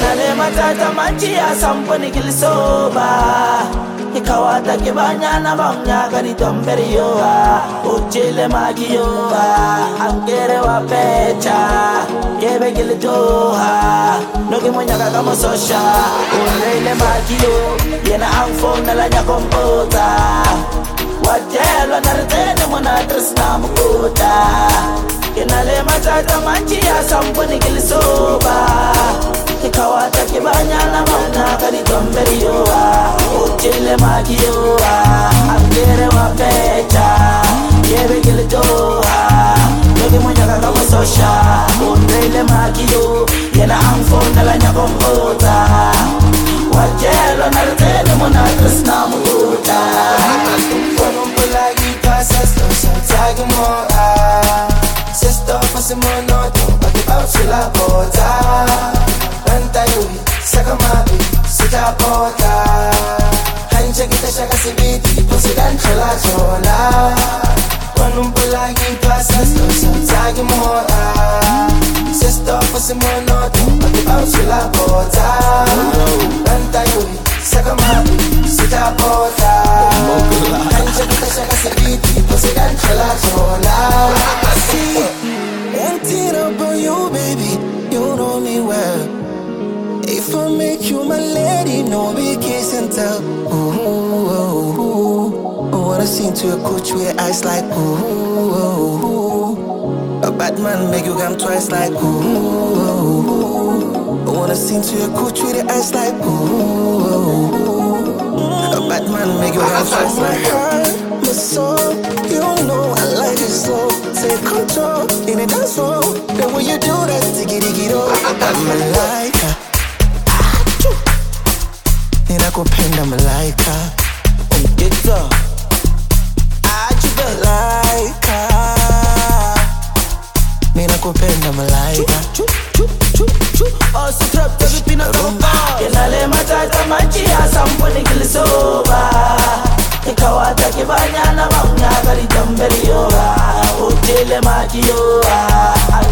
Kinale matata manchia samponi kilisoba Ikawata kibanyana banya gani tomberi yoa Uchile magi yoa Angere wa pecha Kebe kilitoha Nogi monyaka kama sosha Unreile magi yo Yena angfong nalanya kompota Wajelo naritene mona tresna mukota Kinale matata manchia samponi kilisoba Ikawata kibanyana banya gani tomberi yoa Uchile magi yoa Angere wa pecha Kebe kilitoha Nogi monyaka kama sosha Unreile magi yo Yena angfong nalanya kompota Wajelo naritene mona tresna mukota Lagi pasas to tag mo Sister pasi mo no to pati out sila bota Rantayoy sa kamabi sila bota Hanja kita siya kasi biti Posidan chala chola Kwanong palagi pasas to tag mo Sister pasi mo no to pati out sila bota Rantayoy sa kamabi sila bota Hanja kita siya kasi biti Posidan chala chola One thing about you, baby, you know me well. If I make you my lady, no big kiss and tell. Ooh, I wanna sing to your coach with eyes like ooh. A bad man make you come twice like ooh. I wanna sing to your coach with the eyes like ooh. A bad man make you come twice like my soul, you know I like it slow. Take control in a dance floor. The way you do that, diggy-diggy-do. I'm a Malaika. Ninakupenda Malaika. Ongeza Malaika. Ninakupenda Malaika. Osu trap to vipina kama Kinale matata manchia samponi kilisoba Ikawata kibanyana banya gari tomberi yoa Uchile magi yoa